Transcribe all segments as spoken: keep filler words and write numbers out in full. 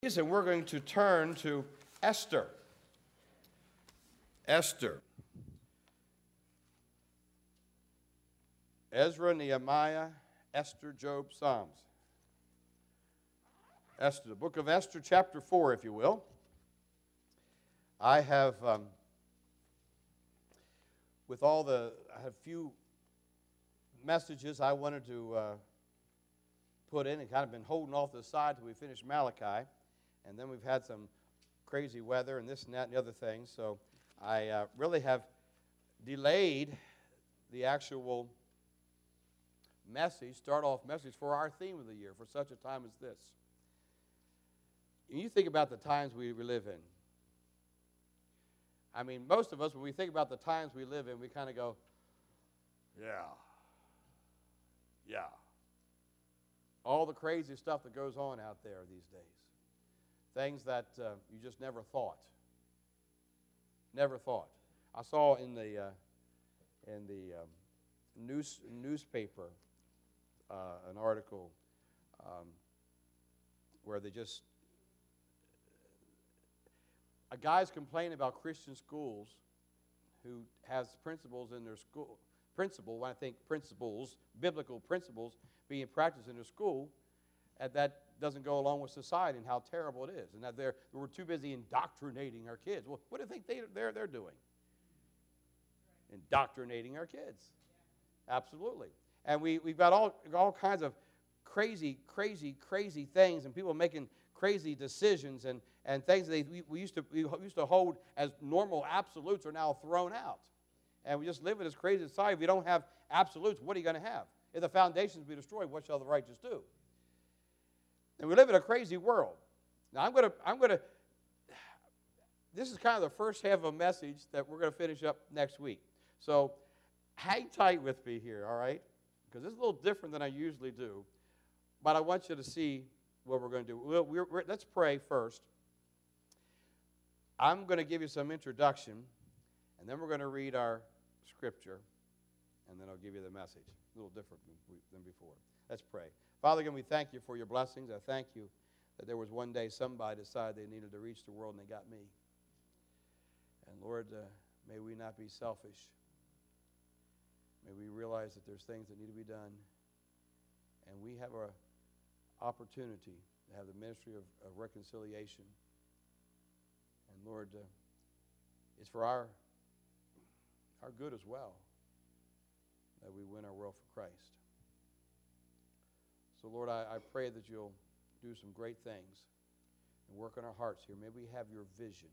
And we're going to turn to Esther. Esther. Ezra, Nehemiah, Esther, Job, Psalms. Esther, the book of Esther, chapter four, if you will. I have, um, with all the, I have few messages I wanted to uh, put in and kind of been holding off to the side till we finish Malachi. And then we've had some crazy weather and this and that and the other things. So I uh, really have delayed the actual message, start-off message for our theme of the year, for such a time as this. And you think about the times we, we live in. I mean, most of us, when we think about the times we live in, we kind of go, yeah, yeah. All the crazy stuff that goes on out there these days. Things that uh, you just never thought. Never thought. I saw in the uh, in the um, news newspaper uh, an article um, where they just a guy's complaining about Christian schools who has principles in their school. Principle, when I think principles, biblical principles being practiced in their school, and that doesn't go along with society and how terrible it is, and that they're, we're too busy indoctrinating our kids. Well, what do you think they, they're, they're doing? Indoctrinating our kids. Absolutely. And we, we've got all, all kinds of crazy, crazy, crazy things, and people making crazy decisions, and, and things that they, we, we, used to, we used to hold as normal absolutes are now thrown out. And we just live in this crazy society. If we don't have absolutes, what are you going to have? If the foundations be destroyed, what shall the righteous do? And we live in a crazy world. Now, I'm going to, I'm going to, this is kind of the first half of a message that we're going to finish up next week. So hang tight with me here, all right? Because this is a little different than I usually do. But I want you to see what we're going to do. We'll, we're, we're, let's pray first. I'm going to give you some introduction, and then we're going to read our scripture, and then I'll give you the message. A little different than before. Let's pray. Father, again, we thank you for your blessings. I thank you that there was one day somebody decided they needed to reach the world, and they got me. And Lord, uh, may we not be selfish. May we realize that there's things that need to be done. And we have an opportunity to have the ministry of, of reconciliation. And Lord, uh, it's for our, our good as well that we win our world for Christ. So, Lord, I, I pray that you'll do some great things and work on our hearts here. May we have your vision.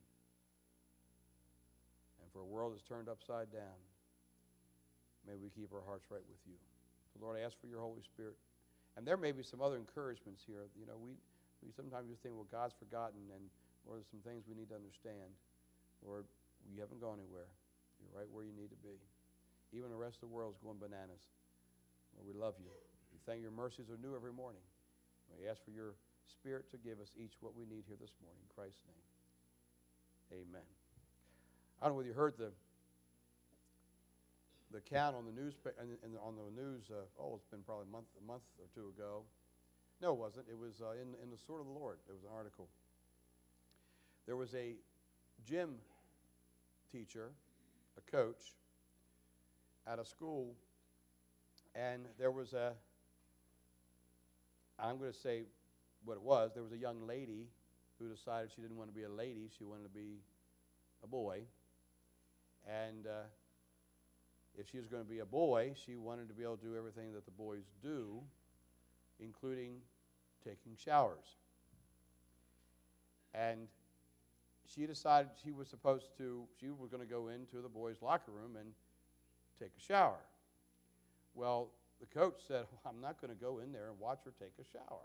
And for a world that's turned upside down, may we keep our hearts right with you. So, Lord, I ask for your Holy Spirit. And there may be some other encouragements here. You know, we, we sometimes just think, well, God's forgotten, and Lord, there's some things we need to understand. Lord, you haven't gone anywhere. You're right where you need to be. Even the rest of the world is going bananas. Lord, we love you. We thank your mercies are new every morning. We ask for your Spirit to give us each what we need here this morning. In Christ's name, amen. I don't know whether you heard the the count on the news on the news. Uh, oh, it's been probably a month, a month or two ago. No, it wasn't. It was uh, in in the Sword of the Lord. There was an article. There was a gym teacher, a coach, at a school, and there was a, I'm going to say what it was, there was a young lady who decided she didn't want to be a lady, she wanted to be a boy, and uh, if she was going to be a boy, she wanted to be able to do everything that the boys do, including taking showers. And she decided she was supposed to, she was going to go into the boys' locker room and take a shower. Well, the coach said, well, I'm not going to go in there and watch her take a shower.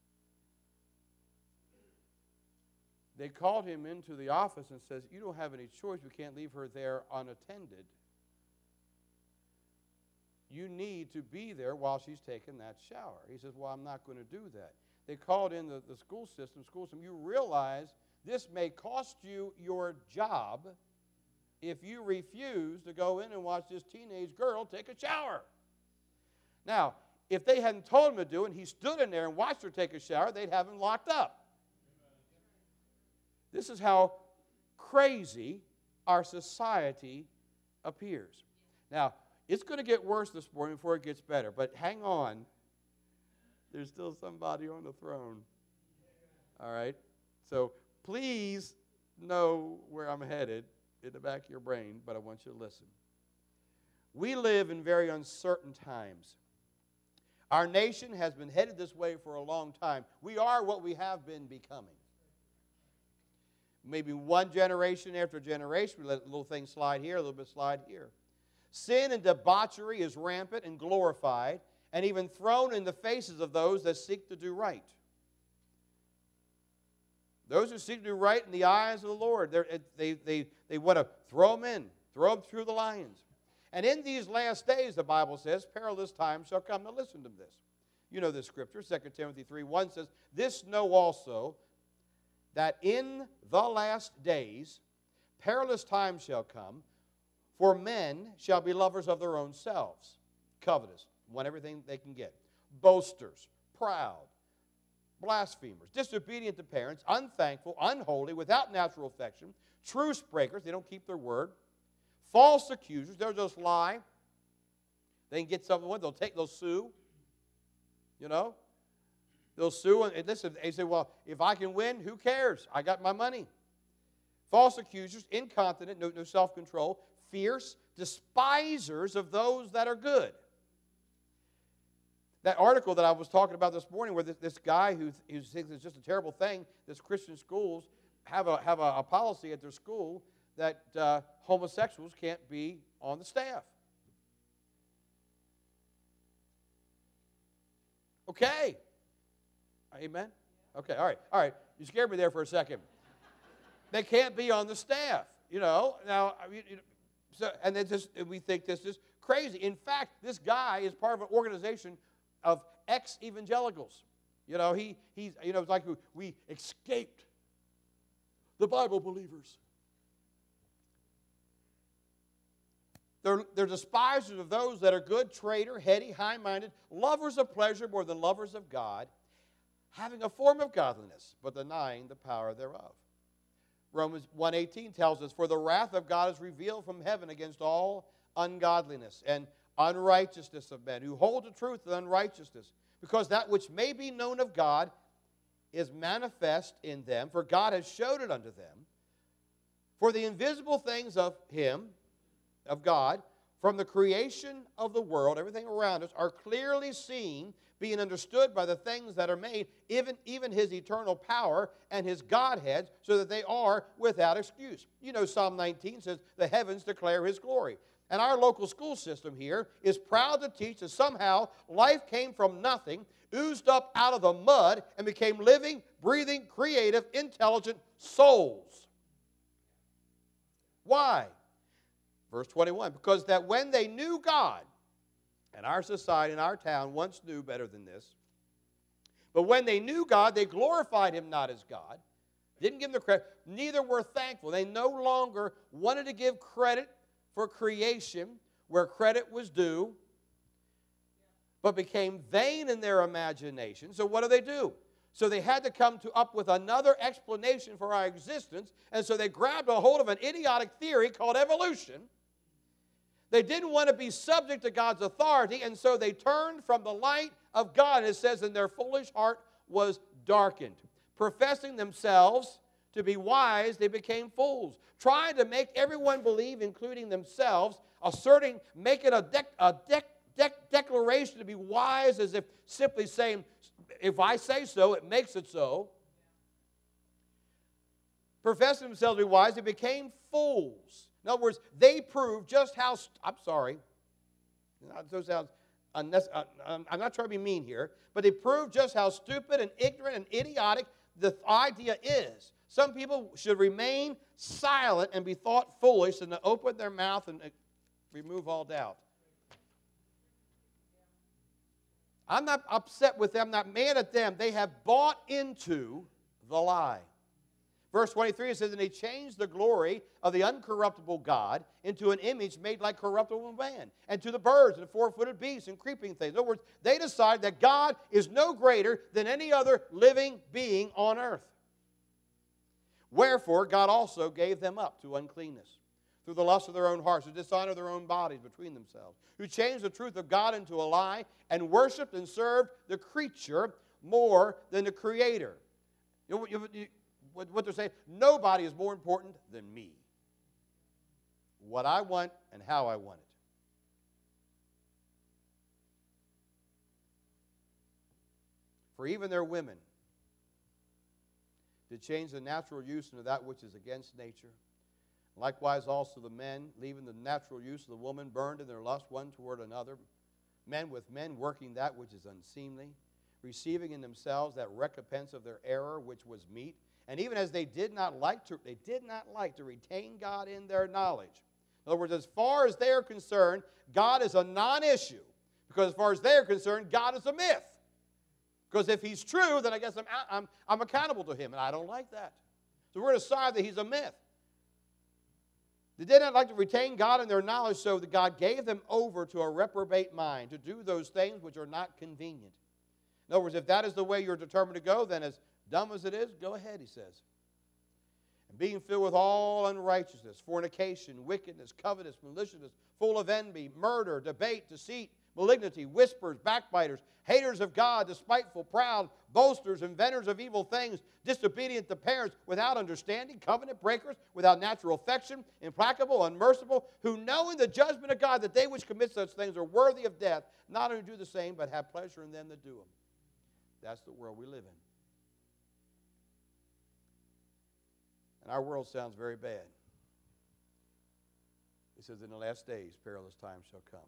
They called him into the office and says, you don't have any choice. We can't leave her there unattended. You need to be there while she's taking that shower. He says, well, I'm not going to do that. They called in the, the school system, school system. You realize this may cost you your job if you refuse to go in and watch this teenage girl take a shower. Now, if they hadn't told him to do it and he stood in there and watched her take a shower, they'd have him locked up. This is how crazy our society appears. Now, it's going to get worse this morning before it gets better, but hang on. There's still somebody on the throne. All right? So please know where I'm headed in the back of your brain, but I want you to listen. We live in very uncertain times. Our nation has been headed this way for a long time. We are what we have been becoming. Maybe one generation after generation, we let a little thing slide here, a little bit slide here. Sin and debauchery is rampant and glorified, and even thrown in the faces of those that seek to do right. Those who seek to do right in the eyes of the Lord, they, they, they want to throw them in, throw them through the lions. And in these last days, the Bible says, perilous times shall come. Now listen to this. You know this scripture, Second Timothy three one says, this know also, that in the last days perilous times shall come, for men shall be lovers of their own selves, covetous, want everything they can get, boasters, proud, blasphemers, disobedient to parents, unthankful, unholy, without natural affection, truce breakers, they don't keep their word, false accusers, they'll just lie. They can get someone, they'll take, they'll sue. You know? They'll sue, and listen, they say, well, if I can win, who cares? I got my money. False accusers, incontinent, no, no self-control, fierce, despisers of those that are good. That article that I was talking about this morning where this, this guy who, who thinks it's just a terrible thing, this Christian schools have a, have a, a policy at their school that uh, homosexuals can't be on the staff. Okay. Amen? Okay, all right, all right. You scared me there for a second. They can't be on the staff, you know. Now, I mean, you know, so, and then just, we think this is crazy. In fact, this guy is part of an organization of ex-evangelicals. You know, he, he's, you know, it's like we escaped the Bible believers. They're, they're despisers of those that are good, traitor, heady, high-minded, lovers of pleasure more than lovers of God, having a form of godliness, but denying the power thereof. Romans one eighteen tells us, for the wrath of God is revealed from heaven against all ungodliness and unrighteousness of men, who hold the truth in unrighteousness, because that which may be known of God is manifest in them, for God has showed it unto them. For the invisible things of Him, of God, from the creation of the world, everything around us, are clearly seen, being understood by the things that are made, even, even His eternal power and His Godhead, so that they are without excuse. You know, Psalm nineteen says, the heavens declare His glory. And our local school system here is proud to teach that somehow life came from nothing, oozed up out of the mud, and became living, breathing, creative, intelligent souls. Why? Verse twenty-one, because that when they knew God, and our society and our town once knew better than this, but when they knew God, they glorified Him not as God, didn't give Him the credit, neither were thankful. They no longer wanted to give credit for creation where credit was due, but became vain in their imagination. So what do they do? So they had to come to up with another explanation for our existence, and so they grabbed a hold of an idiotic theory called evolution. They didn't want to be subject to God's authority, and so they turned from the light of God. And it says, and their foolish heart was darkened. Professing themselves to be wise, they became fools, trying to make everyone believe, including themselves, asserting, making a, dec a dec dec declaration to be wise, as if simply saying, if I say so, it makes it so. Professing themselves to be wise, they became fools. In other words, they proved just how, I'm sorry, that sounds unnecessary. I'm not trying to be mean here, but they proved just how stupid and ignorant and idiotic the idea is. Some people should remain silent and be thought foolish, and to open their mouth and remove all doubt. I'm not upset with them, not mad at them. They have bought into the lie. Verse twenty-three, it says, and they changed the glory of the uncorruptible God into an image made like corruptible man, and to the birds and four-footed beasts and creeping things. In other words, they decide that God is no greater than any other living being on earth. Where Wherefore God also gave them up to uncleanness, through the lust of their own hearts, to dishonor their own bodies between themselves, who changed the truth of God into a lie, and worshipped and served the creature more than the Creator. You know, you, you, what they're saying, nobody is more important than me. What I want and how I want it. For even their women did change the natural use into that which is against nature. Likewise also the men, leaving the natural use of the woman, burned in their lust one toward another. Men with men working that which is unseemly, receiving in themselves that recompense of their error which was meet. And even as they did not like to, they did not like to retain God in their knowledge. In other words, as far as they are concerned, God is a non-issue. Because as far as they are concerned, God is a myth. Because if he's true, then I guess I'm, I'm, I'm accountable to him, and I don't like that. So we're going to decide that he's a myth. They did not like to retain God in their knowledge, so that God gave them over to a reprobate mind, to do those things which are not convenient. In other words, if that is the way you're determined to go, then as dumb as it is, go ahead, he says. And being filled with all unrighteousness, fornication, wickedness, covetousness, maliciousness, full of envy, murder, debate, deceit, malignity, whisperers, backbiters, haters of God, despiteful, proud, boasters, inventors of evil things, disobedient to parents, without understanding, covenant breakers, without natural affection, implacable, unmerciful, who knowing the judgment of God that they which commit such things are worthy of death, not only do the same, but have pleasure in them that do them. That's the world we live in. And our world sounds very bad. It says, in the last days, perilous times shall come.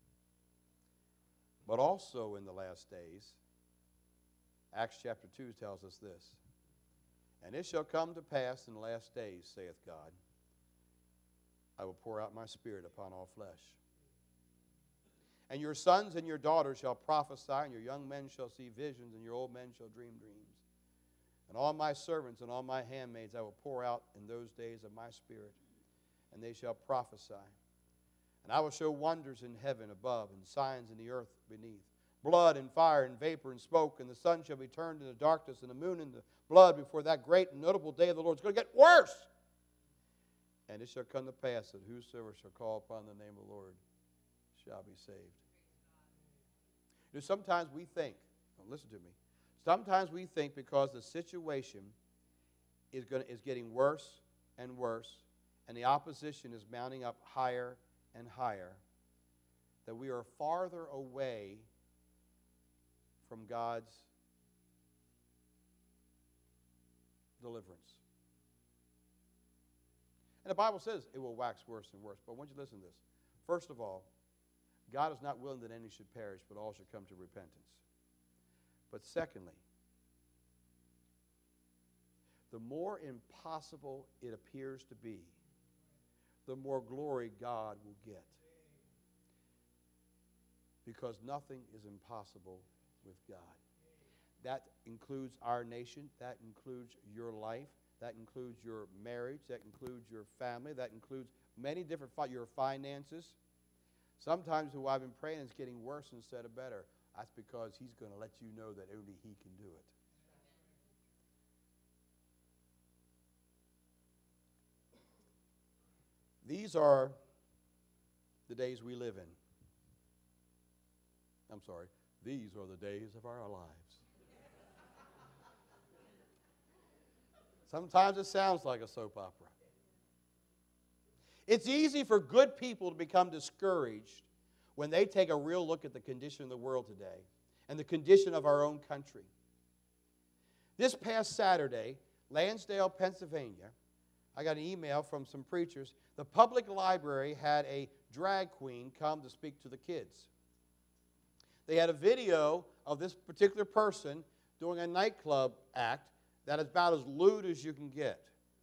But also in the last days, Acts chapter two tells us this. And it shall come to pass in the last days, saith God, I will pour out my Spirit upon all flesh. And your sons and your daughters shall prophesy, and your young men shall see visions, and your old men shall dream dreams. And all my servants and all my handmaids I will pour out in those days of my Spirit, and they shall prophesy. And I will show wonders in heaven above, and signs in the earth beneath, blood and fire and vapor and smoke, and the sun shall be turned into darkness, and the moon into blood before that great and notable day of the Lord. It's going to get worse. And it shall come to pass that whosoever shall call upon the name of the Lord shall be saved. You know, sometimes we think, now listen to me, sometimes we think because the situation is, going to, is getting worse and worse, and the opposition is mounting up higher and higher, that we are farther away from God's deliverance. And the Bible says it will wax worse and worse. But I want you to listen to this. First of all, God is not willing that any should perish, but all should come to repentance. But secondly, the more impossible it appears to be, the more glory God will get. Because nothing is impossible with God. That includes our nation. That includes your life. That includes your marriage. That includes your family. That includes many different, your finances. Sometimes who I've been praying is getting worse instead of better. That's because he's going to let you know that only he can do it. These are the days we live in. I'm sorry. These are the days of our lives. Sometimes it sounds like a soap opera. It's easy for good people to become discouraged when they take a real look at the condition of the world today and the condition of our own country. This past Saturday, Lansdale, Pennsylvania, I got an email from some preachers. The public library had a drag queen come to speak to the kids. They had a video of this particular person doing a nightclub act that is about as lewd as you can get.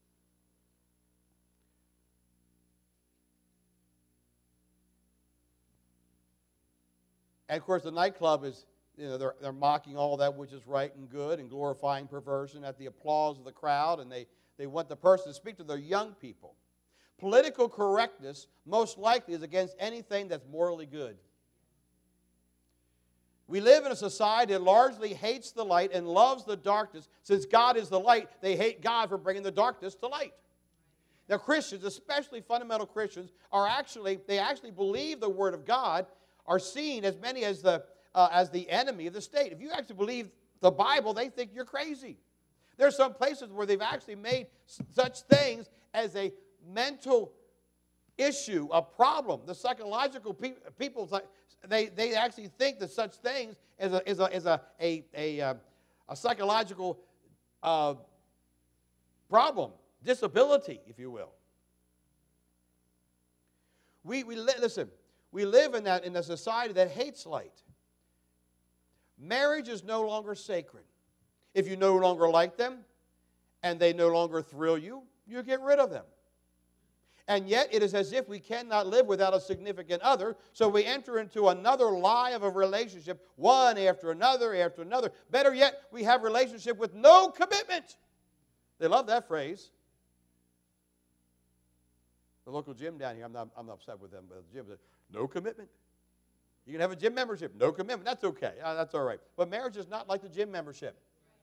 And of course, the nightclub is, you know, they're, they're mocking all that which is right and good and glorifying perversion at the applause of the crowd, and they, they want the person to speak to their young people. Political correctness most likely is against anything that's morally good. We live in a society that largely hates the light and loves the darkness. Since God is the light, they hate God for bringing the darkness to light. Now, Christians, especially fundamental Christians, are actually, they actually believe the Word of God, are seen as many as the, uh, as the enemy of the state. If you actually believe the Bible, they think you're crazy. There's some places where they've actually made such things as a mental issue, a problem. The psychological pe- people, they, they actually think that such things is a, is a, is a, a, a, uh, a psychological uh, problem, disability, if you will. We, we li- listen, we live in, that, in a society that hates light. Marriage is no longer sacred. If you no longer like them and they no longer thrill you, you get rid of them. And yet it is as if we cannot live without a significant other, so we enter into another lie of a relationship, one after another after another. Better yet, we have a relationship with no commitment. They love that phrase. The local gym down here, I'm not, I'm not upset with them, but the gym says, no commitment. You can have a gym membership, no commitment. That's okay. Uh, that's all right. But marriage is not like the gym membership.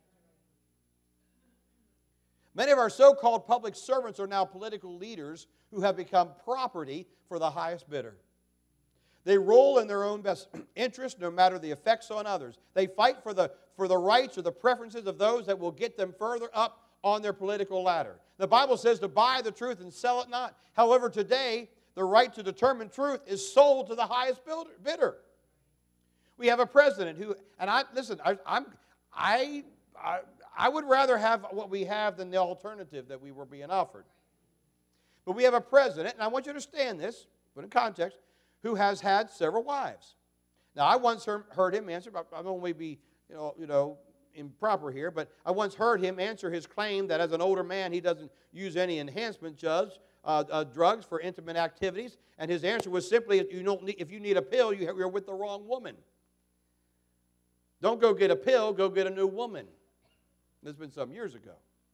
Many of our so-called public servants are now political leaders who have become property for the highest bidder. They rule in their own best interest no matter the effects on others. They fight for the, for the rights or the preferences of those that will get them further up on their political ladder. The Bible says to buy the truth and sell it not. However, today, the right to determine truth is sold to the highest bidder. We have a president who, and I listen, I, I'm, I, I, I would rather have what we have than the alternative that we were being offered. But we have a president, and I want you to understand this, put in context, who has had several wives. Now, I once heard, heard him answer, I don't want to be, you know, you know, improper here, but I once heard him answer his claim that as an older man, he doesn't use any enhancement drugs, uh, uh, drugs for intimate activities, and his answer was simply, if you, don't need, if you need a pill, you have, you're with the wrong woman. Don't go get a pill, go get a new woman. This has been some years ago.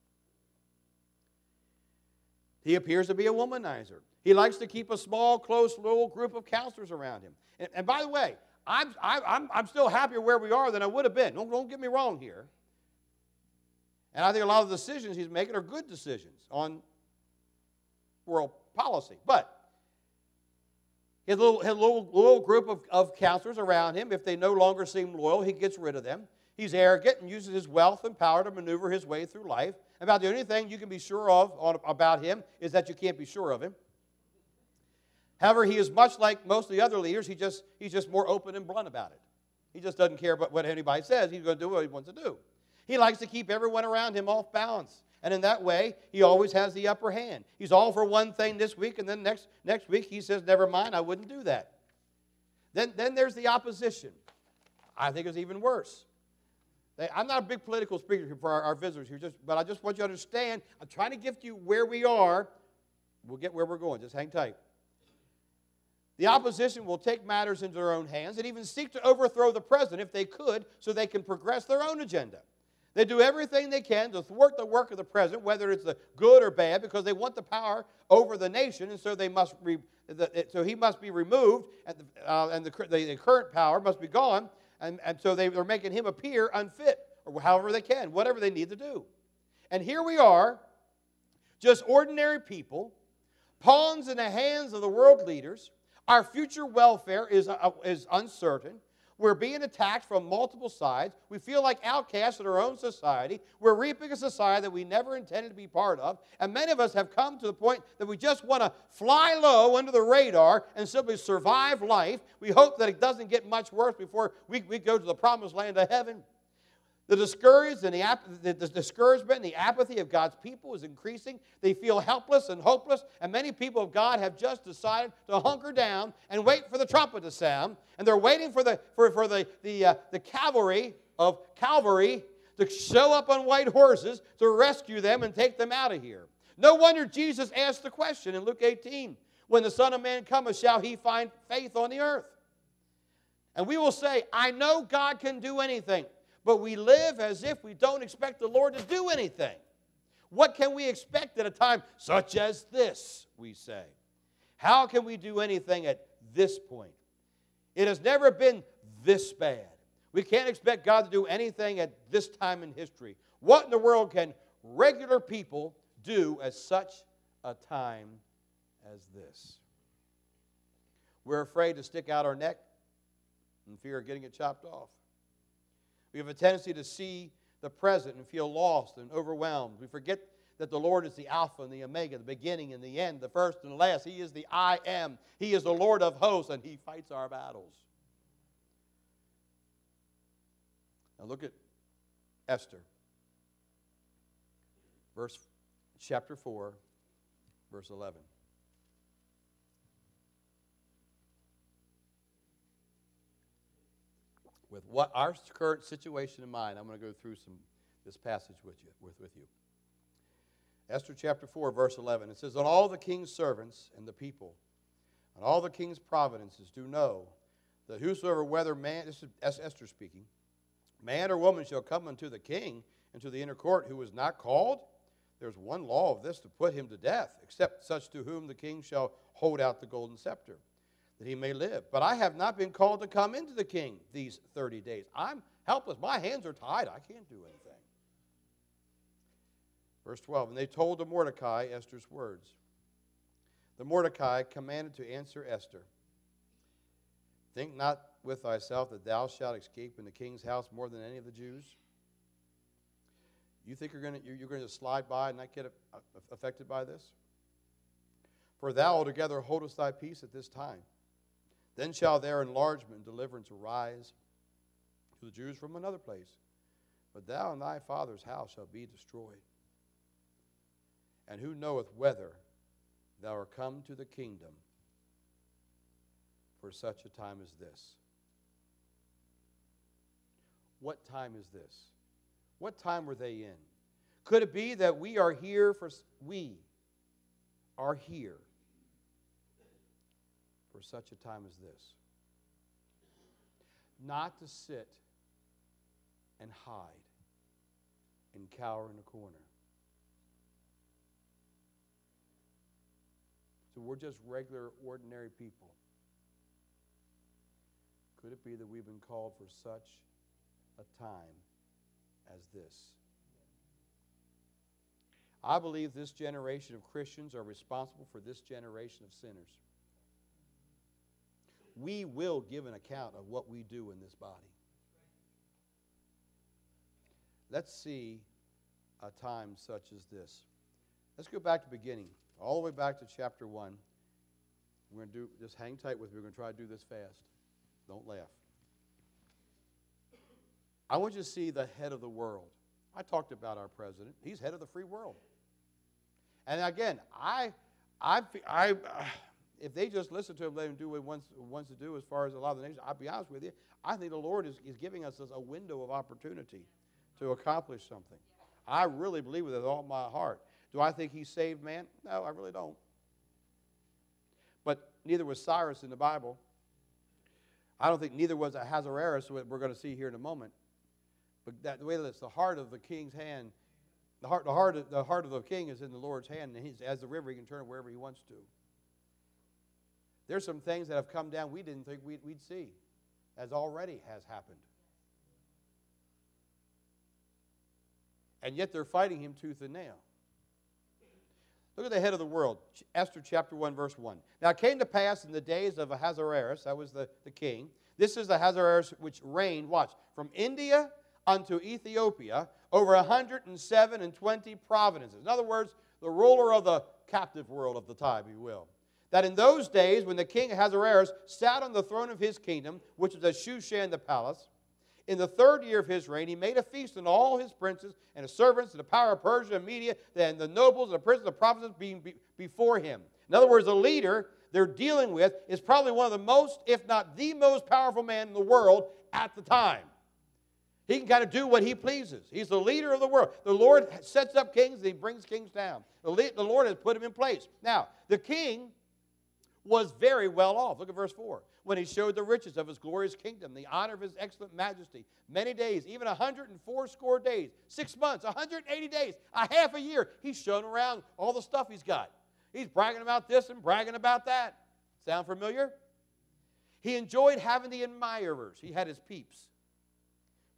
He appears to be a womanizer. He likes to keep a small, close, little group of counselors around him. And, and by the way, I'm, I, I'm, I'm still happier where we are than I would have been. Don't, don't get me wrong here. And I think a lot of the decisions he's making are good decisions on world policy. But he has a little, has a little, little group of, of counselors around him. If they no longer seem loyal, he gets rid of them. He's arrogant and uses his wealth and power to maneuver his way through life. About the only thing you can be sure of on, about him is that you can't be sure of him. However, he is much like most of the other leaders. He just, he's just more open and blunt about it. He just doesn't care about what anybody says. He's going to do what he wants to do. He likes to keep everyone around him off balance. And in that way, he always has the upper hand. He's all for one thing this week, and then next, next week he says, never mind, I wouldn't do that. Then, then there's the opposition. I think it's even worse. They, I'm not a big political speaker for our, our visitors here, just, but I just want you to understand, I'm trying to give you where we are. We'll get where we're going. Just hang tight. The opposition will take matters into their own hands and even seek to overthrow the president if they could so they can progress their own agenda. They do everything they can to thwart the work of the president, whether it's the good or bad, because they want the power over the nation, and so they must re, the, so he must be removed, and the, uh, and the, the, the current power must be gone, and, and so they, they're making him appear unfit, or however they can, whatever they need to do. And here we are, just ordinary people, pawns in the hands of the world leaders. Our future welfare is, uh, is uncertain. We're being attacked from multiple sides. We feel like outcasts in our own society. We're reaping a society that we never intended to be part of. And many of us have come to the point that we just want to fly low under the radar and simply survive life. We hope that it doesn't get much worse before we, we go to the promised land of heaven. The discouraged and the, ap- the, the discouragement and the apathy of God's people is increasing. They feel helpless and hopeless, and many people of God have just decided to hunker down and wait for the trumpet to sound. And they're waiting for the for, for the the, uh, the cavalry of Calvary to show up on white horses to rescue them and take them out of here. No wonder Jesus asked the question in Luke eighteen, "When the Son of Man cometh, shall he find faith on the earth?" And we will say, "I know God can do anything." But we live as if we don't expect the Lord to do anything. What can we expect at a time such as this, we say? How can we do anything at this point? It has never been this bad. We can't expect God to do anything at this time in history. What in the world can regular people do at such a time as this? We're afraid to stick out our neck in fear of getting it chopped off. We have a tendency to see the present and feel lost and overwhelmed. We forget that the Lord is the Alpha and the Omega, the beginning and the end, the first and the last. He is the I Am. He is the Lord of hosts, and He fights our battles. Now look at Esther. Verse, chapter four, verse eleven. With what our current situation in mind, I'm going to go through some this passage with you. With, with you. Esther chapter four, verse eleven. It says, "And all the king's servants and the people, and all the king's providences do know that whosoever, whether man," this is Esther speaking, "man or woman shall come unto the king into the inner court who is not called, there's one law of this, to put him to death, except such to whom the king shall hold out the golden scepter, that he may live. But I have not been called to come into the king these thirty days. I'm helpless. My hands are tied. I can't do anything." Verse twelve, "And they told to Mordecai Esther's words. The Mordecai commanded to answer Esther, Think not with thyself that thou shalt escape in the king's house more than any of the Jews." You think you're going to you're going to slide by and not get affected by this? "For thou altogether holdest thy peace at this time. Then shall their enlargement and deliverance arise to the Jews from another place. But thou and thy father's house shall be destroyed. And who knoweth whether thou art come to the kingdom for such a time as this?" What time is this? What time were they in? Could it be that we are here for we are here for such a time as this? Not to sit and hide and cower in a corner. So we're just regular, ordinary people. Could it be that we've been called for such a time as this? I believe this generation of Christians are responsible for this generation of sinners. We will give an account of what we do in this body. Let's see a time such as this. Let's go back to the beginning, all the way back to chapter one. We're going to do, just hang tight with me. We're going to try to do this fast. Don't laugh. I want you to see the head of the world. I talked about our president. He's head of the free world. And again, I, I, I, if they just listen to him, let him do what he wants, wants to do as far as a lot of the nations, I'll be honest with you, I think the Lord is, is giving us a window of opportunity to accomplish something. I really believe with all my heart. Do I think he saved man? No, I really don't. But neither was Cyrus in the Bible. I don't think neither was Ahasuerus, what we're going to see here in a moment. But that, the way that it's the heart of the king's hand, the heart, the heart, of, the heart of the king is in the Lord's hand, and he's, as the river, he can turn it wherever he wants to. There's some things that have come down we didn't think we'd, we'd see, as already has happened. And yet they're fighting him tooth and nail. Look at the head of the world, Esther chapter one, verse one. "Now it came to pass in the days of Ahasuerus," that was the, the king. "This is Ahasuerus which reigned," watch, "from India unto Ethiopia, over a hundred and seven and twenty provinces." In other words, the ruler of the captive world of the time, if you will. "That in those days, when the king Ahasuerus sat on the throne of his kingdom, which was at Shushan the palace, in the third year of his reign, he made a feast unto all his princes and his servants, and the power of Persia and Media, and the nobles and the princes of the provinces being be before him." In other words, the leader they're dealing with is probably one of the most, if not the most powerful man in the world at the time. He can kind of do what he pleases. He's the leader of the world. The Lord sets up kings and he brings kings down. The, the Lord has put him in place. Now, the king was very well off. Look at verse four. "When he showed the riches of his glorious kingdom, the honor of his excellent majesty, many days, even a hundred and fourscore days, six months, a hundred and eighty days, a half a year, he's shown around all the stuff he's got. He's bragging about this and bragging about that." Sound familiar? "He enjoyed having the admirers." He had his peeps.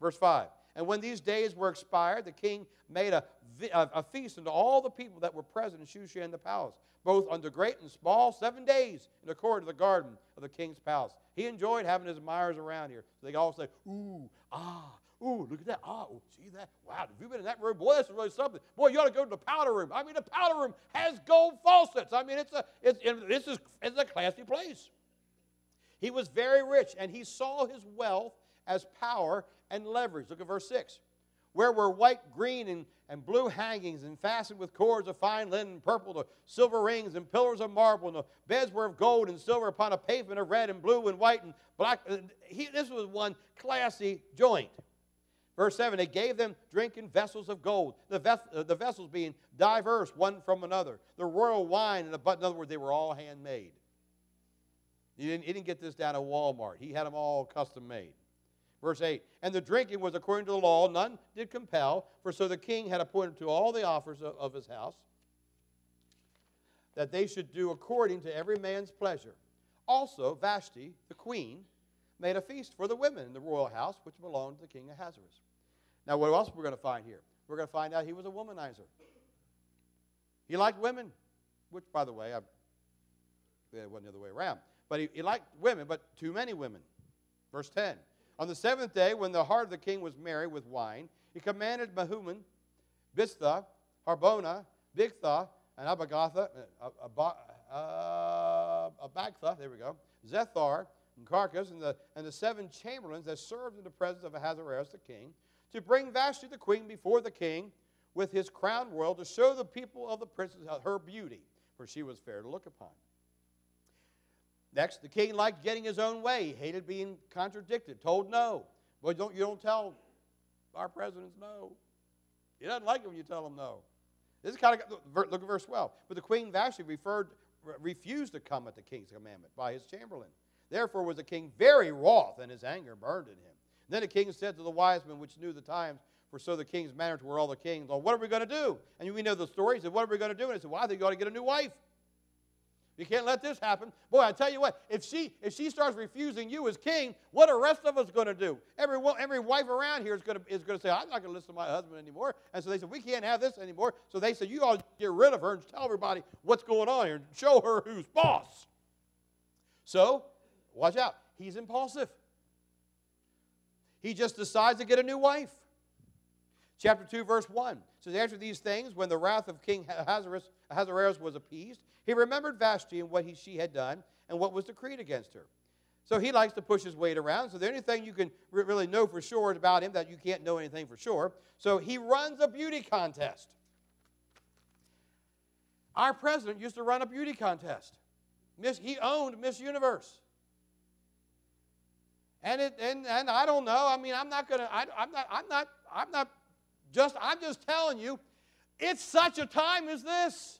Verse five. And when these days were expired, the king made a, a, a feast unto all the people that were present in Shushan the palace, both unto great and small, seven days in the court of the garden of the king's palace. He enjoyed having his admirers around here. So they all say, ooh, ah, ooh, look at that. Ah, oh, see that? Wow, have you been in that room? Boy, that's really something. Boy, you ought to go to the powder room. I mean, the powder room has gold faucets. I mean, it's a, it's, it, this is it's a classy place. He was very rich, and he saw his wealth as power and leverage. Look at verse six. Where were white, green, and, and blue hangings, and fastened with cords of fine linen, purple, to silver rings, and pillars of marble, and the beds were of gold and silver upon a pavement of red and blue and white and black. He, this was one classy joint. Verse seven, they gave them drink in vessels of gold, the, ves uh, the vessels being diverse one from another. The royal wine, and the, in other words, they were all handmade. He didn't, he didn't get this down at Walmart. He had them all custom made. Verse eight, and the drinking was according to the law, none did compel, for so the king had appointed to all the offers of, of his house that they should do according to every man's pleasure. Also, Vashti, the queen, made a feast for the women in the royal house, which belonged to the king Ahasuerus. Now, what else we're going to find here? We're going to find out he was a womanizer. He liked women, which, by the way, I, it wasn't the other way around. But he, he liked women, but too many women. Verse ten. On the seventh day, when the heart of the king was merry with wine, he commanded Mehuman, Biztha, Harbona, Bigtha, and Abagatha, uh, uh, Abagtha, there we go, Zethar, and Carcass, and the, and the seven chamberlains that served in the presence of Ahasuerus the king, to bring Vashti the queen before the king with his crown royal, to show the people of the princess her beauty, for she was fair to look upon. Next, the king liked getting his own way. He hated being contradicted, told no. Well, don't, you don't tell our presidents no. He doesn't like it when you tell him no. This is kind of, look at verse twelve. But the queen Vashti referred, refused to come at the king's commandment by his chamberlain. Therefore was the king very wroth, and his anger burned in him. Then the king said to the wise men which knew the times, for so the king's manners were all the kings, well, what are we going to do? And we know the story. He said, what are we going to do? And he said, well, I think you ought to get a new wife. You can't let this happen. Boy, I tell you what, if she if she starts refusing you as king, what are the rest of us going to do? Every, every wife around here is going to is going to say, I'm not going to listen to my husband anymore. And so they said, we can't have this anymore. So they said, you ought to get rid of her and tell everybody what's going on here and show her who's boss. So, watch out. He's impulsive. He just decides to get a new wife. Chapter two, verse one says, after these things, when the wrath of King Ahasuerus, Ahasuerus was appeased, he remembered Vashti and what he, she had done and what was decreed against her. So he likes to push his weight around. So the only thing you can re really know for sure about him, that you can't know anything for sure. So he runs a beauty contest. Our president used to run a beauty contest. Miss, he owned Miss Universe. And it and, and I don't know. I mean, I'm not gonna. I, I'm not. I'm not. I'm not. Just. I'm just telling you, it's such a time as this.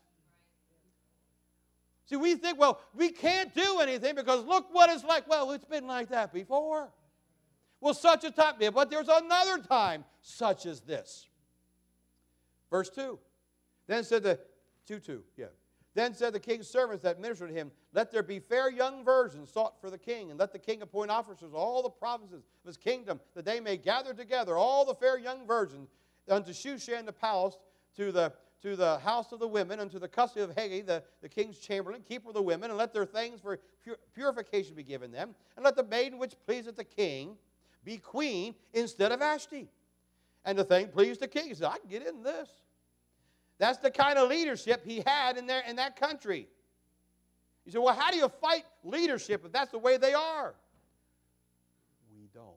See, we think, well, we can't do anything because look what it's like. Well, it's been like that before. Well, such a time, but there's another time such as this. Verse two. Then said the two two. Yeah. Then said the king's servants that ministered to him, let there be fair young virgins sought for the king, and let the king appoint officers of all the provinces of his kingdom, that they may gather together all the fair young virgins unto Shushan the palace, to the, to the house of the women, unto the custody of Haggai, the, the king's chamberlain, keeper of the women, and let their things for pur purification be given them, and let the maiden which pleaseth the king be queen instead of Vashti. And the thing pleased the king. He said, I can get in this. That's the kind of leadership he had in, there, in that country. You say, well, how do you fight leadership if that's the way they are? We don't.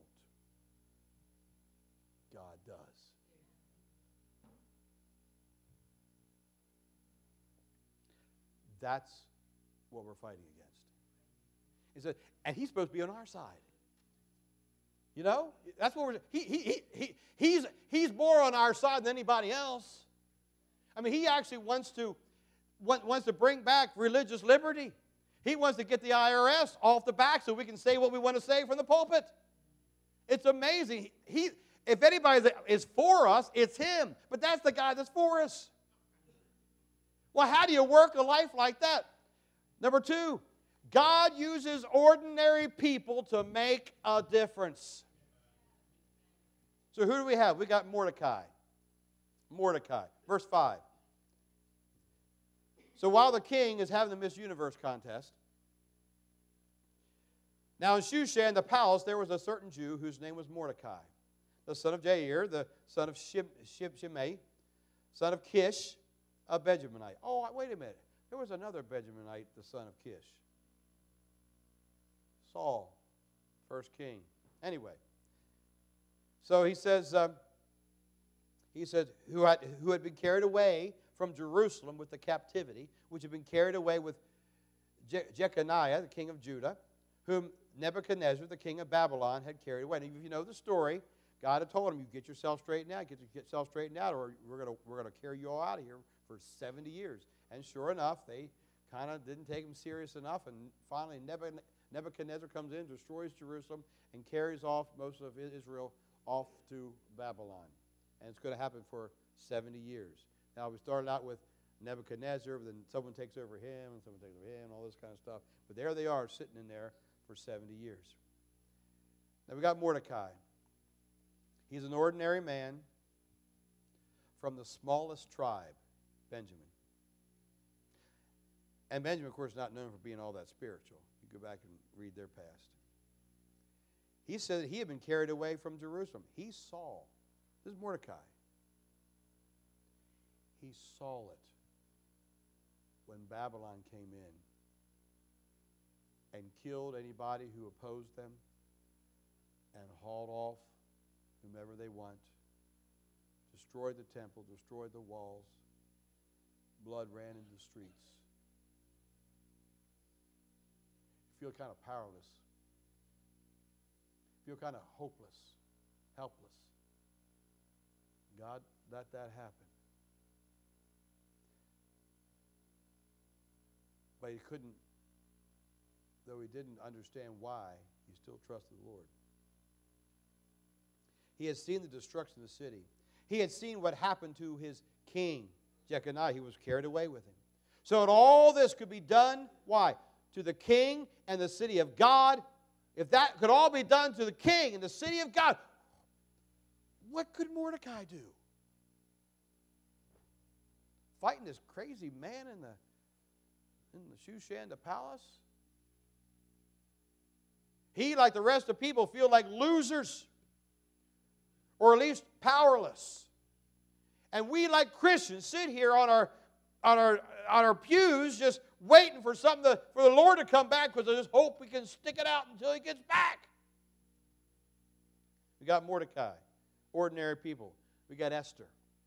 God does. That's what we're fighting against. He said, and he's supposed to be on our side. You know? That's what we're he, he, he, he, he's, he's more on our side than anybody else. I mean, he actually wants to, wants to bring back religious liberty. He wants to get the I R S off the back so we can say what we want to say from the pulpit. It's amazing. He, if anybody is for us, it's him. But that's the guy that's for us. Well, how do you work a life like that? Number two, God uses ordinary people to make a difference. So who do we have? We got Mordecai. Mordecai. Verse five. So while the king is having the Miss Universe contest, now in Shushan, the palace, there was a certain Jew whose name was Mordecai, the son of Jair, the son of Shim, Shim, Shimei, son of Kish, a Benjaminite. Oh, wait a minute. There was another Benjaminite, the son of Kish. Saul, first king. Anyway, so he says, um, he says, who had, who had been carried away from Jerusalem with the captivity, which had been carried away with Je- Jeconiah, the king of Judah, whom Nebuchadnezzar, the king of Babylon, had carried away. And if you know the story, God had told him, you get yourself straightened out, get yourself straightened out, or we're going to we're going to carry you all out of here for seventy years. And sure enough, they kind of didn't take him serious enough, and finally Nebuchadnezzar comes in, destroys Jerusalem, and carries off most of Israel off to Babylon. And it's going to happen for seventy years. Now, we started out with Nebuchadnezzar, then someone takes over him, and someone takes over him, and all this kind of stuff. But there they are, sitting in there for seventy years. Now, we got Mordecai. He's an ordinary man from the smallest tribe, Benjamin. And Benjamin, of course, is not known for being all that spiritual. You go back and read their past. He said that he had been carried away from Jerusalem. He saw. This is Mordecai. He saw it when Babylon came in and killed anybody who opposed them and hauled off whomever they want, destroyed the temple, destroyed the walls, blood ran into the streets. You feel kind of powerless. You feel kind of hopeless, helpless. God let that happen. But he couldn't, though he didn't understand why, he still trusted the Lord. He had seen the destruction of the city. He had seen what happened to his king, Jeconiah. He was carried away with him. So that all this could be done, why? To the king and the city of God. If that could all be done to the king and the city of God, what could Mordecai do? Fighting this crazy man in the in the Shushan, the palace? He, like the rest of people, feel like losers, or at least powerless. And we, like Christians, sit here on our on our on our pews just waiting for something to, for the Lord to come back, because I just hope we can stick it out until he gets back. We got Mordecai, ordinary people. We got Esther.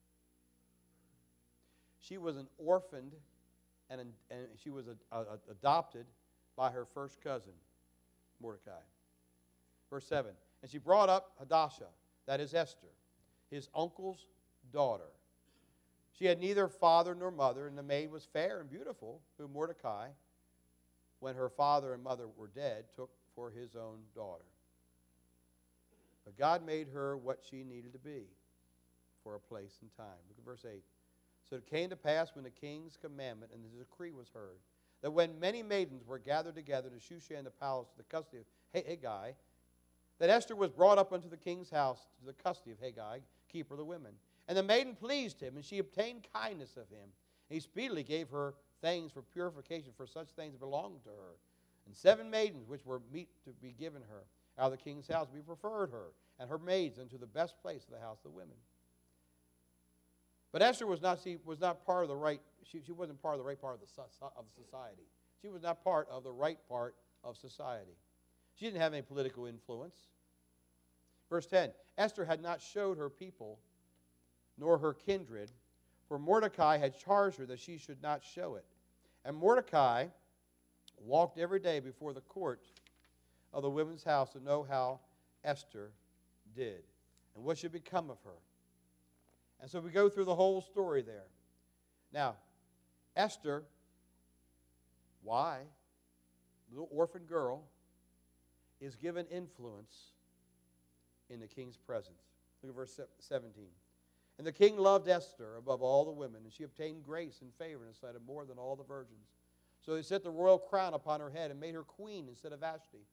She was an orphaned, and, an, and she was a, a, adopted by her first cousin, Mordecai. Verse seven. And she brought up Hadassah, that is Esther, his uncle's daughter. She had neither father nor mother, and the maid was fair and beautiful, whom Mordecai, when her father and mother were dead, took for his own daughter. But God made her what she needed to be for a place and time. Look at verse eight. So it came to pass, when the king's commandment and the decree was heard, that when many maidens were gathered together to Shushan the palace to the custody of Hegai, that Esther was brought up unto the king's house to the custody of Hegai, keeper of the women. And the maiden pleased him, and she obtained kindness of him. And he speedily gave her things for purification, for such things belonged to her. And seven maidens, which were meet to be given her out of the king's house, we preferred her and her maids unto the best place of the house of the women. But Esther was not, she was not part of the right, she, she wasn't part of the right part of, the, of society. She was not part of the right part of society. She didn't have any political influence. Verse ten, Esther had not showed her people nor her kindred, for Mordecai had charged her that she should not show it. And Mordecai walked every day before the court of the women's house to know how Esther did and what should become of her. And so we go through the whole story there. Now, Esther, why? Little orphan girl is given influence in the king's presence. Look at verse seventeen. And the king loved Esther above all the women, and she obtained grace and favor in the sight of more than all the virgins. So he set the royal crown upon her head and made her queen instead of Vashti,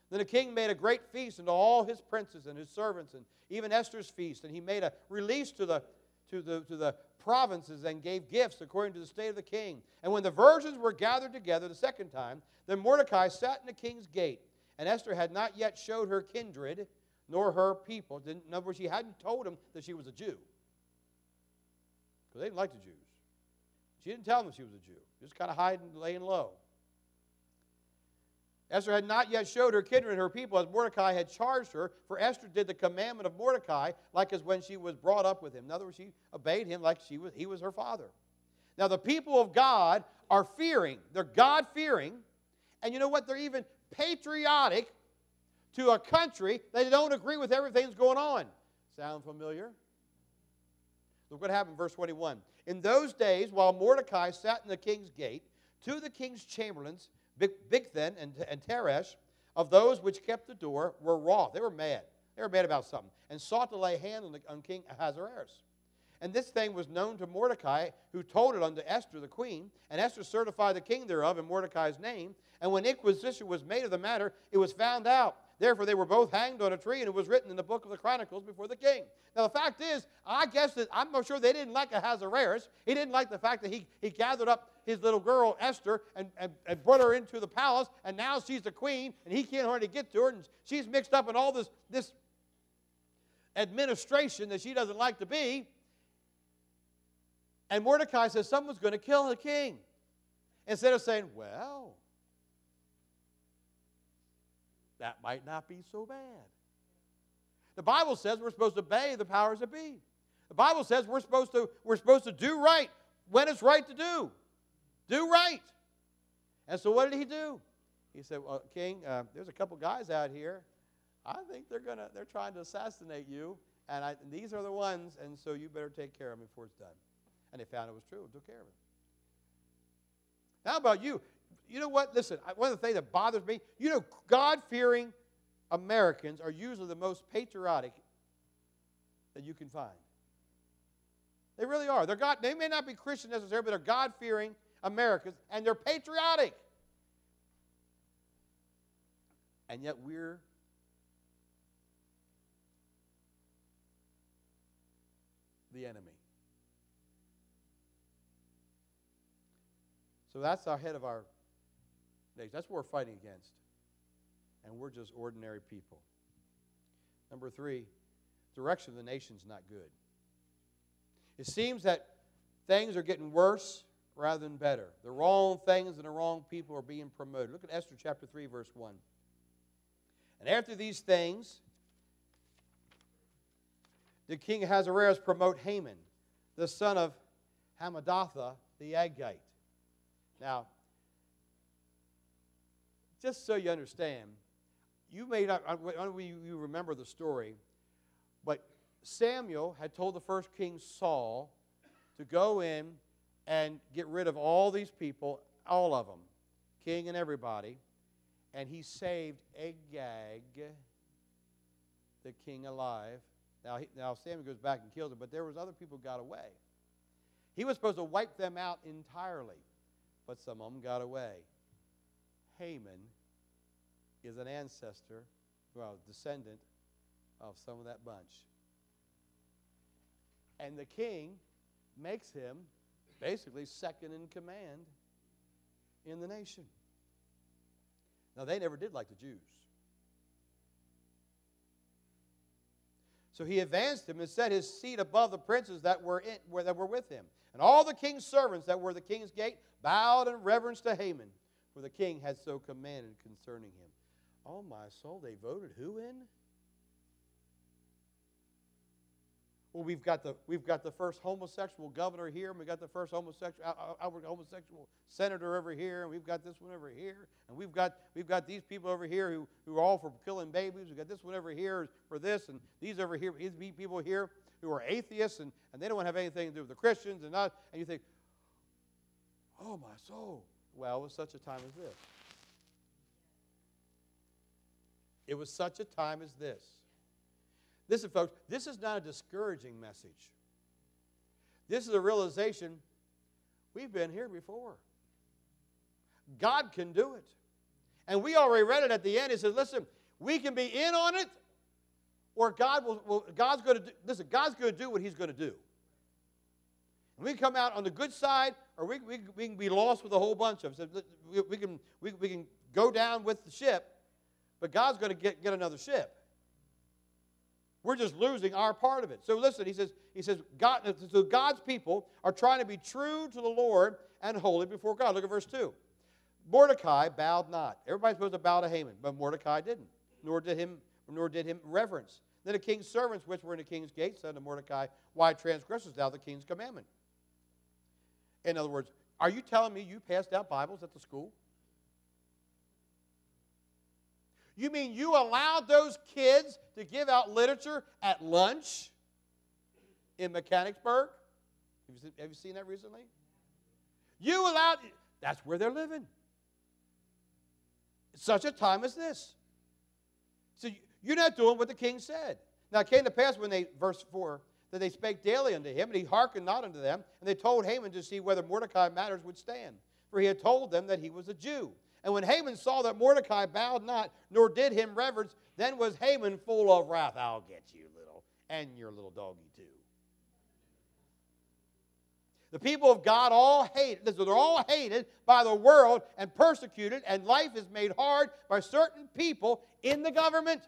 Then the king made a great feast unto all his princes and his servants, and even Esther's feast. And he made a release to the, to the, to the provinces and gave gifts according to the state of the king. And when the virgins were gathered together the second time, then Mordecai sat in the king's gate. And Esther had not yet showed her kindred, nor her people. In other words, she hadn't told him that she was a Jew. Because they didn't like the Jews. She didn't tell them she was a Jew. Just kind of hiding, laying low. Esther had not yet showed her kindred and her people as Mordecai had charged her, for Esther did the commandment of Mordecai like as when she was brought up with him. In other words, she obeyed him like she was, he was her father. Now, the people of God are fearing. They're God-fearing. And you know what? They're even patriotic to a country they don't agree with everything that's going on. Sound familiar? Look what happened in verse twenty-one. In those days, while Mordecai sat in the king's gate, two of the king's chamberlains, Bigthan and, and Teresh, of those which kept the door, were wroth. They were mad. They were mad about something, and sought to lay hand on, the, on King Ahasuerus. And this thing was known to Mordecai, who told it unto Esther the queen. And Esther certified the king thereof in Mordecai's name. And when inquisition was made of the matter, it was found out. Therefore they were both hanged on a tree, and it was written in the book of the Chronicles before the king. Now the fact is, I guess that I'm not sure they didn't like Ahasuerus. He didn't like the fact that he, he gathered up his little girl, Esther, and, and, and brought her into the palace, and now she's the queen, and he can't hardly get to her, and she's mixed up in all this, this administration that she doesn't like to be. And Mordecai says someone's going to kill the king. Instead of saying, well, that might not be so bad. The Bible says we're supposed to obey the powers that be. The Bible says we're supposed to, we're supposed to do right when it's right to do. Do right. And so what did he do? He said, well, king, uh, there's a couple guys out here. I think they're gonna, they're trying to assassinate you, and, I, and these are the ones, and so you better take care of them before it's done. And they found it was true and took care of it. How about you? You know what? Listen, one of the things that bothers me, you know, God-fearing Americans are usually the most patriotic that you can find. They really are. They're God, they may not be Christian necessarily, but they're God-fearing Americans, and they're patriotic. And yet we're the enemy. So that's our head of our nation. That's what we're fighting against. And we're just ordinary people. Number three, direction of the nation's not good. It seems that things are getting worse rather than better. The wrong things and the wrong people are being promoted. Look at Esther chapter three, verse one. And after these things, did King Ahasuerus promote Haman, the son of Hammedatha the Agagite. Now, just so you understand, you may not, I don't know if you remember the story, but Samuel had told the first king Saul to go in and get rid of all these people, all of them, king and everybody, and he saved Agag, the king, alive. Now, he, now Samuel goes back and kills him, but there was other people who got away. He was supposed to wipe them out entirely, but some of them got away. Haman is an ancestor, well, descendant of some of that bunch. And the king makes him basically second in command in the nation. Now, they never did like the Jews. So he advanced him and set his seat above the princes that were, in, that were with him. And all the king's servants that were at the king's gate bowed in reverence to Haman, for the king had so commanded concerning him. Oh, my soul, they voted who in? Well, we've got the, we've got the first homosexual governor here, and we've got the first homosexual, outward homosexual senator over here, and we've got this one over here, and we've got, we've got these people over here who, who are all for killing babies. We've got this one over here for this, and these over here, these people here who are atheists, and, and they don't want to have anything to do with the Christians, and not, and you think, oh, my soul. Well, it was such a time as this. It was such a time as this. Listen, folks, this is not a discouraging message. This is a realization we've been here before. God can do it. And we already read it at the end. It says, listen, We can be in on it, or God will, will God's going to do, listen, God's going to do what he's going to do. And we can come out on the good side, or we, we, we can be lost with a whole bunch of them. We, we, can, we, we can go down with the ship, but God's going to get, get another ship. We're just losing our part of it. So listen, he says, he says God, so God's people are trying to be true to the Lord and holy before God. Look at verse two. Mordecai bowed not. Everybody's supposed to bow to Haman, but Mordecai didn't, nor did him, nor did him reverence. Then the king's servants, which were in the king's gate, said to Mordecai, why transgressest thou the king's commandment? In other words, are you telling me you passed out Bibles at the school? You mean you allowed those kids to give out literature at lunch in Mechanicsburg? Have you seen, have you seen that recently? You allowed, that's where they're living. Such a time as this. So you're not doing what the king said. Now it came to pass when they, verse four, that they spake daily unto him, and he hearkened not unto them, and they told Haman to see whether Mordecai matters would stand. For he had told them that he was a Jew. And when Haman saw that Mordecai bowed not, nor did him reverence, then was Haman full of wrath. I'll get you, little, and your little doggy too. The people of God all hate, they're all hated by the world and persecuted, and life is made hard by certain people in the government.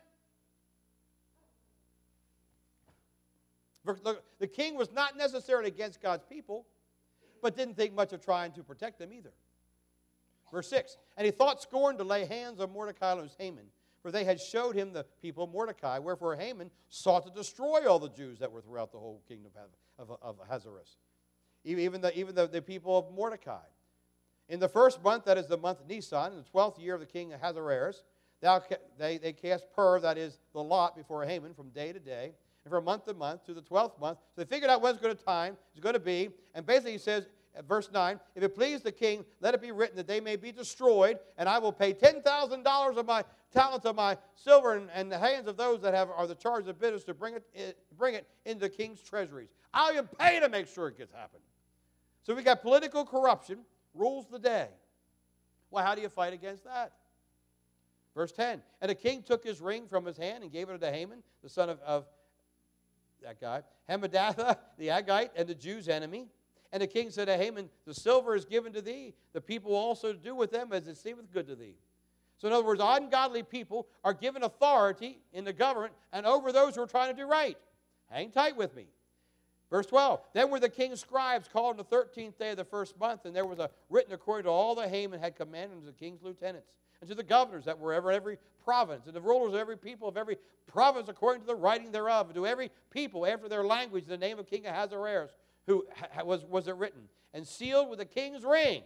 The king was not necessarily against God's people, but didn't think much of trying to protect them either. Verse six, and he thought scorn to lay hands on Mordecai and Haman, for they had showed him the people of Mordecai, wherefore Haman sought to destroy all the Jews that were throughout the whole kingdom of, of, of Ahasuerus, even, the, even the, the people of Mordecai. In the first month, that is the month Nisan, in the twelfth year of the king Ahasuerus, thou, they, they cast pur, that is the lot, before Haman from day to day, and from month to month, to the twelfth month. So they figured out when it's going to time, it's going to be, and basically he says, at verse nine, if it please the king, let it be written that they may be destroyed, and I will pay ten thousand dollars of my talents of my silver and, and the hands of those that have are the charge of business to bring it, it bring it into the king's treasuries. I'll even pay to make sure it gets happen. So we got political corruption rules the day. Well, how do you fight against that? Verse ten, and the king took his ring from his hand and gave it unto Haman, the son of, of that guy, Hammedatha, the Agite, and the Jews' enemy. And the king said to Haman, the silver is given to thee, the people also do with them as it seemeth good to thee. So in other words, ungodly people are given authority in the government and over those who are trying to do right. Hang tight with me. Verse twelve, then were the king's scribes called on the thirteenth day of the first month, and there was a written according to all that Haman had commanded unto the king's lieutenants, and to the governors that were ever every province, and the rulers of every people of every province according to the writing thereof, and to every people after their language, the name of King Ahasuerus, who was, was it written, and sealed with the king's ring.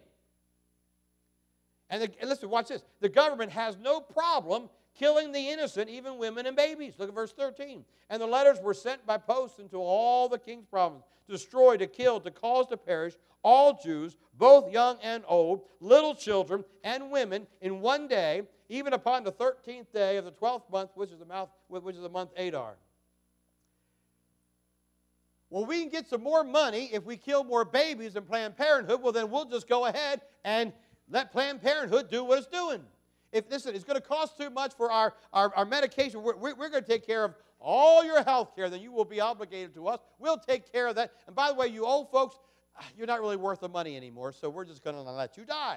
And, the, and listen, watch this. The government has no problem killing the innocent, even women and babies. Look at verse thirteen. And the letters were sent by post into all the king's provinces, to destroy, to kill, to cause to perish all Jews, both young and old, little children and women, in one day, even upon the thirteenth day of the twelfth month, which is the, mouth, which is the month Adar. Well, we can get some more money if we kill more babies in Planned Parenthood. Well, then we'll just go ahead and let Planned Parenthood do what it's doing. If listen, it's going to cost too much for our, our, our medication, we're, we're going to take care of all your health care, then you will be obligated to us. We'll take care of that. And by the way, you old folks, you're not really worth the money anymore, so we're just going to let you die.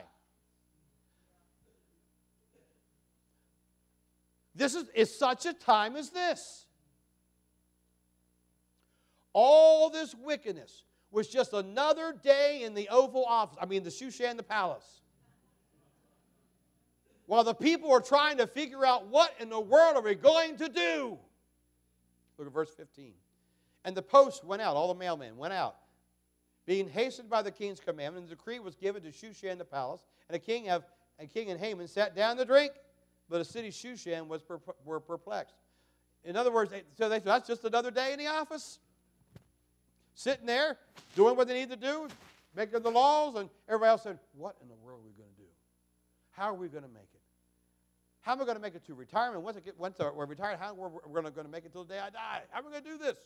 This is, is such a time as this. All this wickedness was just another day in the Oval Office, I mean the Shushan the Palace. While the people are trying to figure out what in the world are we going to do. Look at verse fifteen. And the post went out, all the mailmen went out, being hastened by the king's commandment, and the decree was given to Shushan the palace, and the king, have, and king and Haman sat down to drink, but the city Shushan was per, were perplexed. In other words, so they said, that's just another day in the office. Sitting there, doing what they need to do, making the laws, and everybody else said, what in the world are we going to do? How are we going to make it? How am I going to make it to retirement? Once, I get, once we're retired, how are we going to make it till the day I die? How are we going to do this?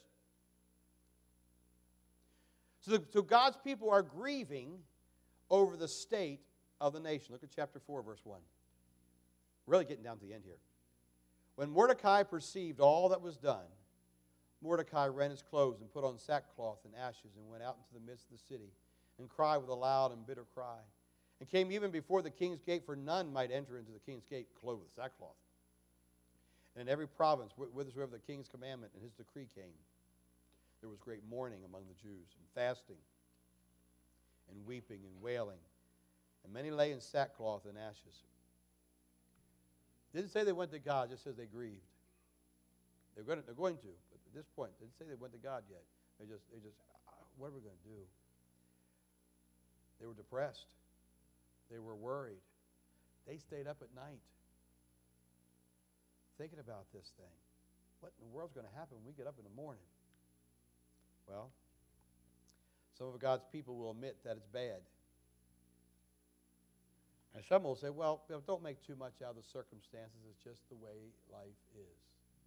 So, the, so God's people are grieving over the state of the nation. Look at chapter four, verse one. Really getting down to the end here. When Mordecai perceived all that was done, Mordecai rent his clothes and put on sackcloth and ashes and went out into the midst of the city and cried with a loud and bitter cry, and came even before the king's gate, for none might enter into the king's gate clothed with sackcloth. And in every province, whithersoever the king's commandment and his decree came, there was great mourning among the Jews, and fasting, and weeping, and wailing. And many lay in sackcloth and ashes. Didn't say they went to God, just says they grieved. They're going to, they're going to, but at this point, they didn't say they went to God yet. They just, they just, what are we going to do? They were depressed. They were worried. They stayed up at night thinking about this thing. What in the world's going to happen when we get up in the morning? Well, some of God's people will admit that it's bad. And some will say, well, don't make too much out of the circumstances. It's just the way life is.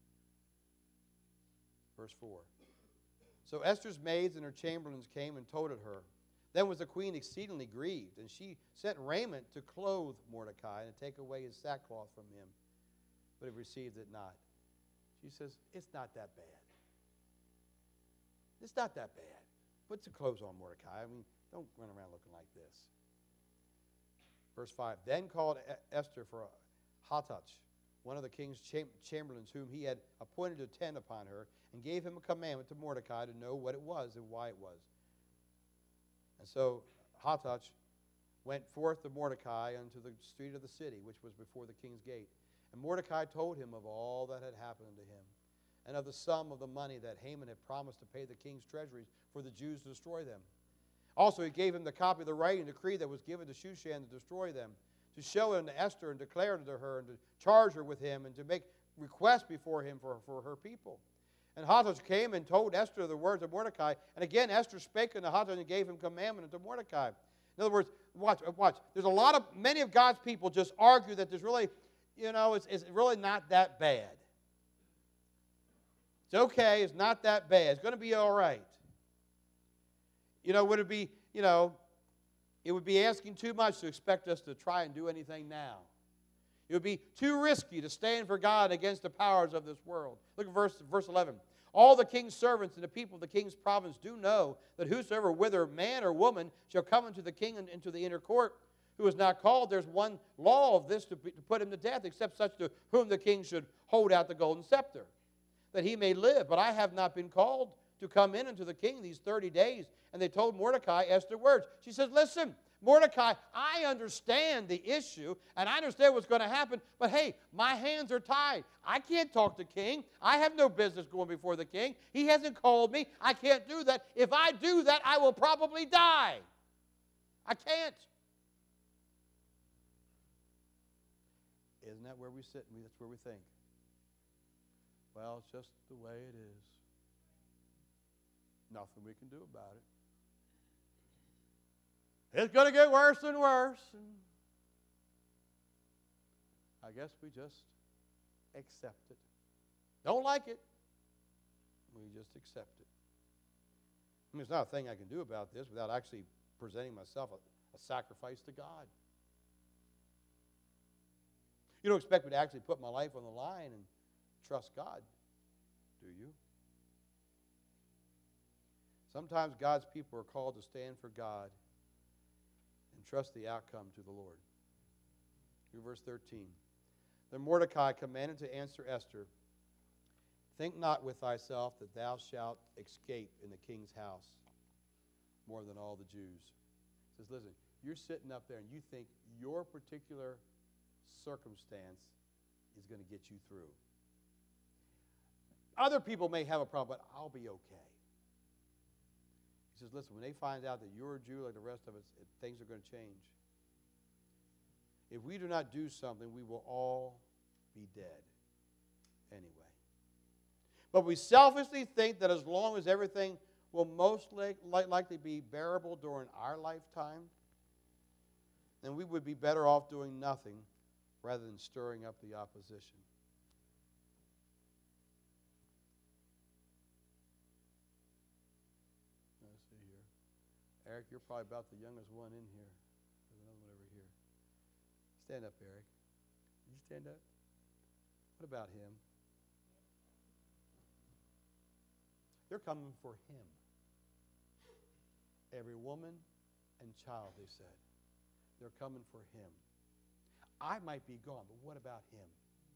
Verse four. So Esther's maids and her chamberlains came and told it her. Then was the queen exceedingly grieved, and she sent raiment to clothe Mordecai and to take away his sackcloth from him. But he received it not. She says, it's not that bad. It's not that bad. Put some clothes on, Mordecai. I mean, don't run around looking like this. Verse five, then called Esther for Hathach, one of the king's chamberlains, whom he had appointed to attend upon her, and gave him a commandment to Mordecai to know what it was and why it was. And so Hathach went forth to Mordecai unto the street of the city, which was before the king's gate. And Mordecai told him of all that had happened to him, and of the sum of the money that Haman had promised to pay the king's treasuries for the Jews to destroy them. Also he gave him the copy of the writing decree that was given to Shushan to destroy them, to show it unto Esther and declare it unto her, and to charge her with him, and to make request before him for, for her people. And Hathach came and told Esther the words of Mordecai, and again Esther spake unto Hathach and gave him commandment unto Mordecai. In other words, watch, watch. There's a lot of, many of God's people just argue that there's really, you know, it's, it's really not that bad. It's okay, it's not that bad. It's going to be all right. You know, would it be, you know, it would be asking too much to expect us to try and do anything now. It would be too risky to stand for God against the powers of this world. Look at verse, verse eleven. All the king's servants and the people of the king's province do know that whosoever, whether man or woman, shall come into the king and into the inner court, who is not called, there's one law of this to, be, to put him to death, except such to whom the king should hold out the golden scepter, that he may live. But I have not been called to come in unto the king these thirty days. And they told Mordecai Esther's words. She says, listen, Mordecai, I understand the issue, and I understand what's going to happen, but hey, my hands are tied. I can't talk to the king. I have no business going before the king. He hasn't called me. I can't do that. If I do that, I will probably die. I can't. Isn't that where we sit? That's where we think. Well, it's just the way it is. Nothing we can do about it. It's going to get worse and worse. And I guess we just accept it. Don't like it. We just accept it. I mean, there's not a thing I can do about this without actually presenting myself a, a sacrifice to God. You don't expect me to actually put my life on the line and trust God, do you? Sometimes God's people are called to stand for God and trust the outcome to the Lord. Through verse thirteen. Then Mordecai commanded to answer Esther, think not with thyself that thou shalt escape in the king's house more than all the Jews. He says, listen, you're sitting up there and you think your particular circumstance is going to get you through. Other people may have a problem, but I'll be okay. He says, listen, when they find out that you're a Jew like the rest of us, it, things are going to change. If we do not do something, we will all be dead anyway. But we selfishly think that as long as everything will most li- li- likely be bearable during our lifetime, then we would be better off doing nothing rather than stirring up the opposition. Let's see here. Eric, you're probably about the youngest one in here. There's another one over here. Stand up, Eric. Did you stand up? What about him? They're coming for him. Every woman and child, they said. They're coming for him. I might be gone, but what about him?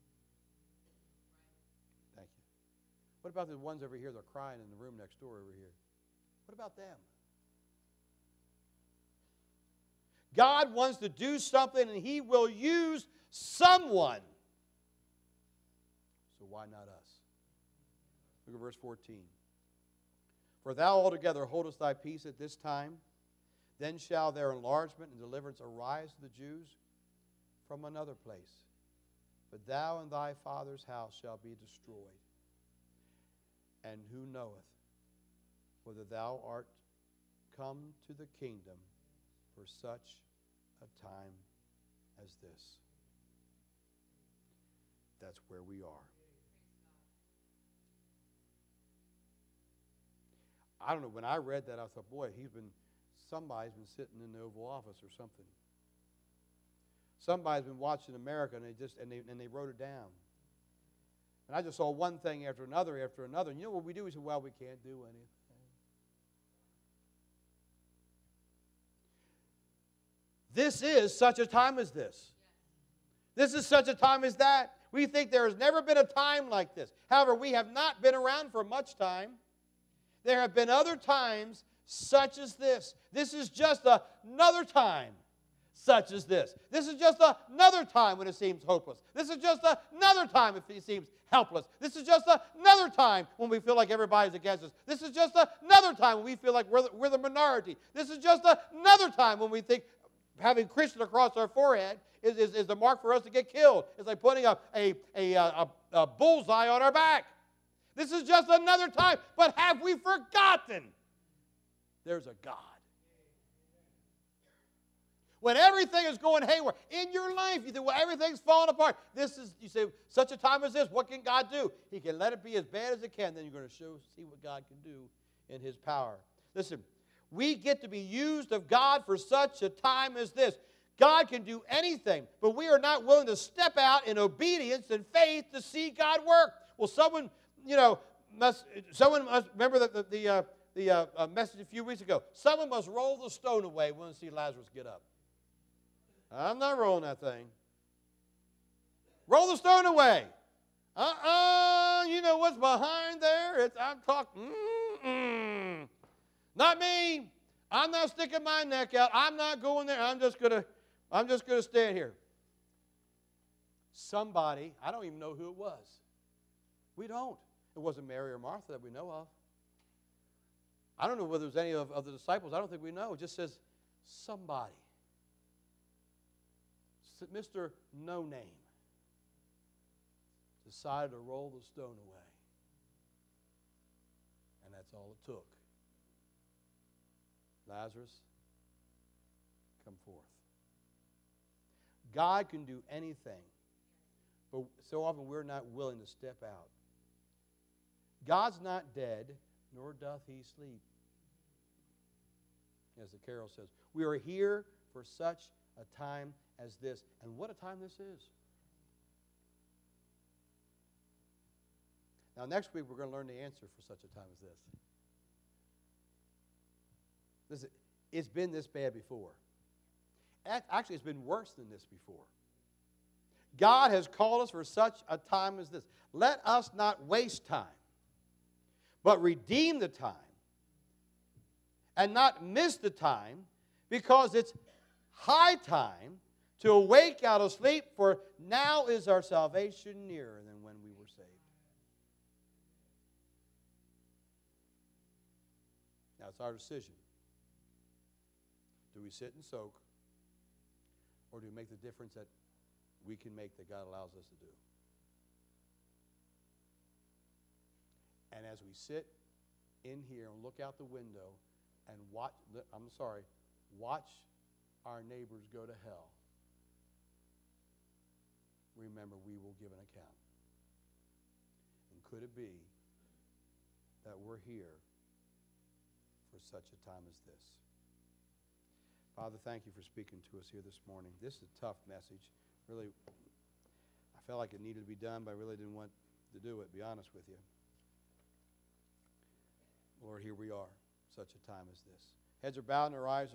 Thank you. What about the ones over here that are crying in the room next door over here? What about them? God wants to do something, and he will use someone. So why not us? Look at verse fourteen. For thou altogether holdest thy peace at this time, then shall their enlargement and deliverance arise to the Jews from another place. But thou and thy father's house shall be destroyed. And who knoweth whether thou art come to the kingdom for such a time as this? That's where we are. I don't know, when I read that, I thought, boy, he's been, somebody's been sitting in the Oval Office or something. Somebody's been watching America, and they just and they, and they wrote it down. And I just saw one thing after another after another. And you know what we do? We say, well, we can't do anything. This is such a time as this. This is such a time as that. We think there has never been a time like this. However, we have not been around for much time. There have been other times such as this. This is just another time such as this. This is just another time when it seems hopeless. This is just another time if it seems helpless. This is just another time when we feel like everybody's against us. This is just another time when we feel like we're the, we're the minority. This is just another time when we think having Christian across our forehead is, is, is the mark for us to get killed. It's like putting a, a, a, a, a bullseye on our back. This is just another time. But have we forgotten there's a God? When everything is going haywire in your life, you think, well, everything's falling apart. This is, you say, such a time as this, what can God do? He can let it be as bad as it can. Then you're going to show, see what God can do in his power. Listen, we get to be used of God for such a time as this. God can do anything, but we are not willing to step out in obedience and faith to see God work. Well, someone, you know, must, someone must, remember the, the, the, uh, the uh, uh, message a few weeks ago, someone must roll the stone away when they see Lazarus get up. I'm not rolling that thing. Roll the stone away. Uh-uh, you know what's behind there? It's, I'm talking, mm-mm. Not me. I'm not sticking my neck out. I'm not going there. I'm just gonna, I'm just gonna stand here. Somebody, I don't even know who it was. We don't. It wasn't Mary or Martha that we know of. I don't know whether it was any of, of the disciples. I don't think we know. It just says somebody. Mister No Name decided to roll the stone away. And that's all it took. Lazarus, come forth. God can do anything, but so often we're not willing to step out. God's not dead, nor doth he sleep. As the carol says, we are here for such a time as this. And what a time this is. Now, next week, we're going to learn the answer for such a time as this. Listen, it's been this bad before. Actually, it's been worse than this before. God has called us for such a time as this. Let us not waste time, but redeem the time and not miss the time, because it's high time to awake out of sleep, for now is our salvation nearer than when we were saved. Now it's our decision. Do we sit and soak, or do we make the difference that we can make that God allows us to do? And as we sit in here and look out the window and watch, I'm sorry, watch our neighbors go to hell, remember we will give an account. And could it be that we're here for such a time as this? Father, thank you for speaking to us here this morning. This is a tough message. Really, I felt like it needed to be done, but I really didn't want to do it, to be honest with you. Lord, here we are, such a time as this. Heads are bowed and our eyes are